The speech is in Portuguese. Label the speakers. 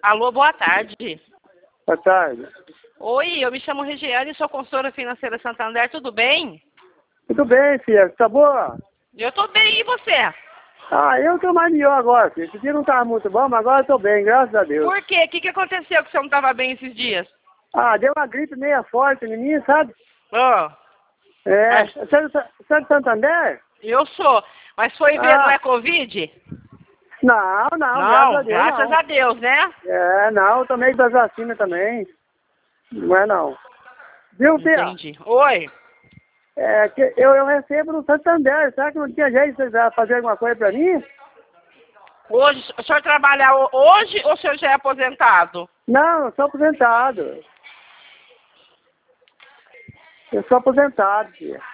Speaker 1: Alô, boa tarde.
Speaker 2: Boa tarde.
Speaker 1: Oi, eu me chamo Regiane, sou consultora financeira Santander, tudo bem?
Speaker 2: Tudo bem, filha? Tá boa?
Speaker 1: Eu tô bem, e você?
Speaker 2: Ah, eu tô mais melhor agora, filha. Esse dia não tava muito bom, mas agora eu tô bem, graças a Deus.
Speaker 1: Por quê? O que aconteceu que você não tava bem esses dias?
Speaker 2: Ah, deu uma gripe meia forte em mim, sabe?
Speaker 1: Ó,
Speaker 2: É.
Speaker 1: mas
Speaker 2: Você é de Santander?
Speaker 1: eu sou. Mas foi ver, não é Covid?
Speaker 2: Não, graças a
Speaker 1: Não,
Speaker 2: Deus
Speaker 1: graças
Speaker 2: não.
Speaker 1: a Deus, né?
Speaker 2: É, não, eu tomei das vacinas também. Não é não. Viu, filha?
Speaker 1: Entendi. Oi.
Speaker 2: É, que eu recebo no Santander. Será que não tinha jeito de vocês fazer alguma coisa pra mim?
Speaker 1: Hoje, o senhor trabalha hoje ou o senhor já é aposentado?
Speaker 2: Não, eu sou aposentado. Eu sou aposentado, filha.